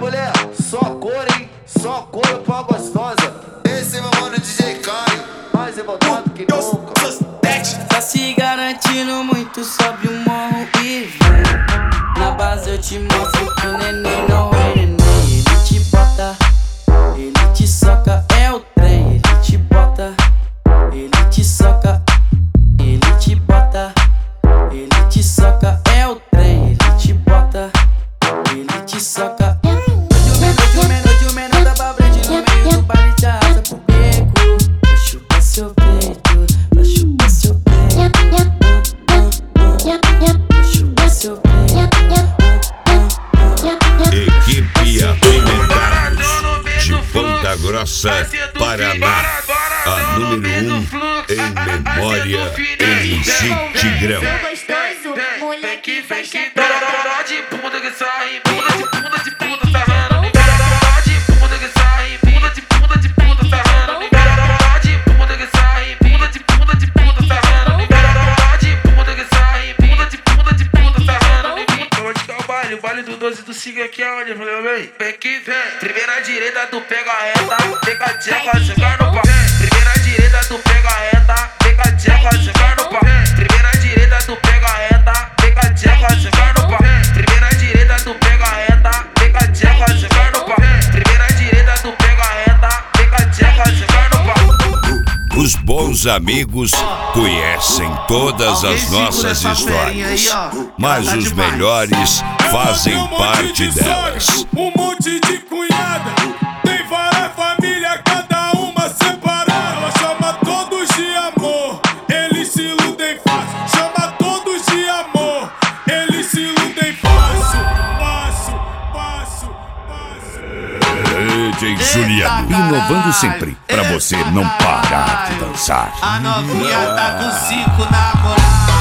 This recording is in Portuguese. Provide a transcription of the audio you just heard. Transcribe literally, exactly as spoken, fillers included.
mulher, só cor, hein? Só cor pra gostosa. Esse é meu mano D J Caio, mais revoltado que nunca. Tá se garantindo muito, sobe o morro e vem. Na base eu te mostro que o neném não é neném. Ele te bota, ele te soca, é o trem. Ele te bota, ele te soca, ele te bota, ele te soca, é o trem. Ele te bota, ele te soca. Hoje o menor, hoje o menor da Babrande no meio do baile de asa pro beco. Pra chupar seu peito, pra chupar seu peito, pra chupar seu peito. Equipe Apimentados de Ponta Grossa, Paraná. A número um em memória, M C Tigrão. Gostoso, moleque, faz que Dó de bunda que sai, bunda de bunda de bunda sarrando. Dó de bunda que sai, bunda de bunda de bunda sarrando. Dó de bunda que sai, bunda de bunda de bunda sarrando. Dó de bunda que sai, bunda de bunda de bunda sarrando. Eu vou te dar o baile, o baile do doze do Siga aqui é onde? Falei, bem, vem que vem. Primeira direita, tu pega a reta, pega a tcheca, jogar no pau. Primeira direita, tu pega a reta, pega a tcheca, jogar no pau. Primeira direita, tu pega a reta, pega a tcheca, jogar no pau. Primeira direita, tu pega a reta, pega a tcheca, jogar no pau. Primeira direita, tu pega a reta, pega a tcheca, jogar no pau. Os bons amigos conhecem todas as nossas histórias, mas os melhores fazem parte delas. Um monte de cunhada, tem várias famílias, cada uma separada. Ela chama todos de amor, eles se iludem fácil. Chama todos de amor, eles se iludem fácil. Fácil, fácil, fácil. D J Juliano, inovando sempre, pra você não parar de dançar. A novinha tá com cinco namorados.